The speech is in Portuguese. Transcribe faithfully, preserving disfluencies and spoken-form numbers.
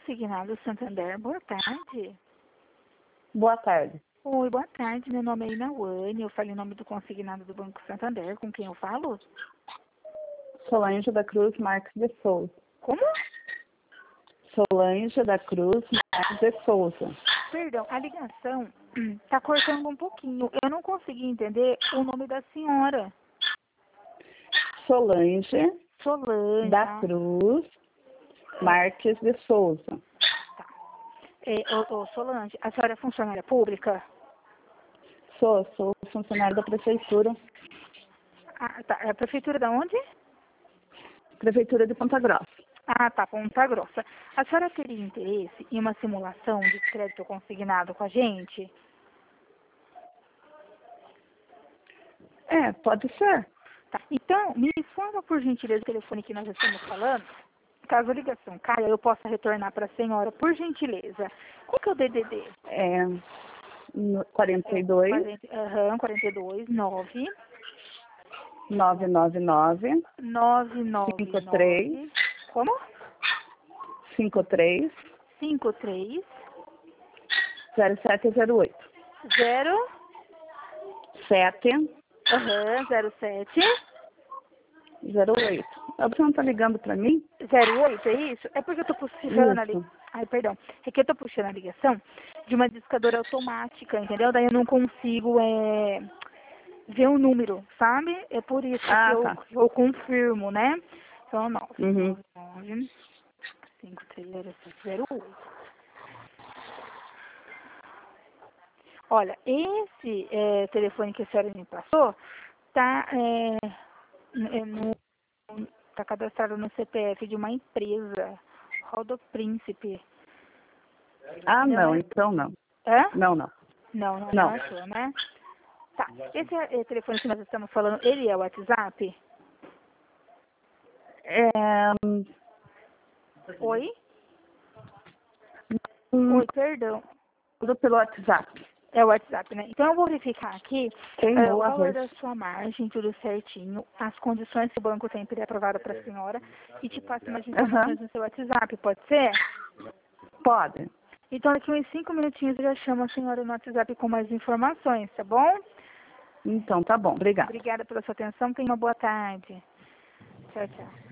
Consignado Santander, boa tarde. Boa tarde. Oi, boa tarde. Meu nome é Inawane. Eu falo em nome do consignado do Banco Santander. Com quem eu falo? Solange da Cruz Marques de Souza. Como? Solange da Cruz Marques de Souza. Perdão, a ligação está cortando um pouquinho. Eu não consegui entender o nome da senhora. Solange Solange. da Ah, Cruz Marques de Souza. tá. É, ô, ô, Solange, a senhora é funcionária pública? Sou, sou funcionário da Prefeitura, Ah, tá. É a prefeitura da onde? Prefeitura de Ponta Grossa. Ah, tá. Ponta Grossa. A senhora teria interesse em uma simulação de crédito consignado com a gente? É, pode ser. Tá. Então, me informa por gentileza o telefone que nós estamos falando. Caso a ligação caia, eu possa retornar para a senhora, por gentileza. Qual que é o D D D? É no quarenta É, e dois, quarenta, aham, quarenta e dois, nove, nove nove nove, nove nove cinco três, nove, como? cinco três, cinco três, zero sete zero oito. zero, sete aham, zero sete, zero oito. A pessoa não tá ligando pra mim? zero oito, é isso? É porque eu tô puxando ali. Isso. Ai, perdão. É que eu tô puxando a ligação de uma discadora automática, entendeu? Daí eu não consigo é, ver o número, sabe? É por isso Ah, que eu, tá. eu confirmo, né? Então, nove Uhum. nove cinco três zero sete zero oito. Olha, esse é, telefone que a senhora me passou tá, é, é, no, tá cadastrado no C P F de uma empresa, Rodo Príncipe. Ah, Não não, é? então não. Hã? Não, não. Não, não, não Não. é sua, né? Tá. Esse é, é, telefone que nós estamos falando, ele é o WhatsApp? É, Oi? hum, Oi, perdão. tudo pelo WhatsApp. É o WhatsApp, né? Então eu vou verificar aqui é, Queimou o o valor arroz. da sua margem, tudo certinho, as condições que o banco tem para aprovado para a senhora e te passo mais Aham. informações no seu WhatsApp, pode ser? Pode. Então daqui uns cinco minutinhos eu já chamo a senhora no WhatsApp com mais informações, tá bom? Então, tá bom. Obrigada. Obrigada pela sua atenção, tenha uma boa tarde. Tchau, tchau.